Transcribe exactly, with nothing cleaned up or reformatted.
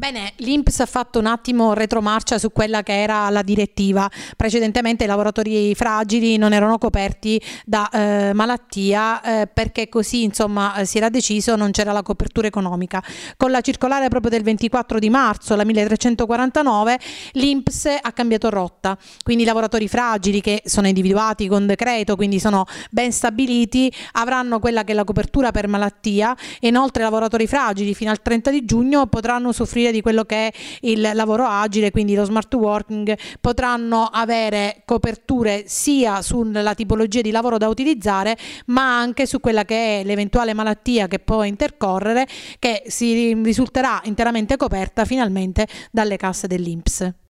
Bene, l'I N P S ha fatto un attimo retromarcia su quella che era la direttiva. Precedentemente i lavoratori fragili non erano coperti da eh, malattia eh, perché così insomma si era deciso, non c'era la copertura economica. Con la circolare proprio del ventiquattro di marzo, la milletrecentoquarantanove, l'I N P S ha cambiato rotta, quindi i lavoratori fragili che sono individuati con decreto, quindi sono ben stabiliti, avranno quella che è la copertura per malattia e inoltre i lavoratori fragili fino al trenta di giugno potranno soffrire di quello che è il lavoro agile, quindi lo smart working, potranno avere coperture sia sulla tipologia di lavoro da utilizzare ma anche su quella che è l'eventuale malattia che può intercorrere, che si risulterà interamente coperta finalmente dalle casse dell'I N P S.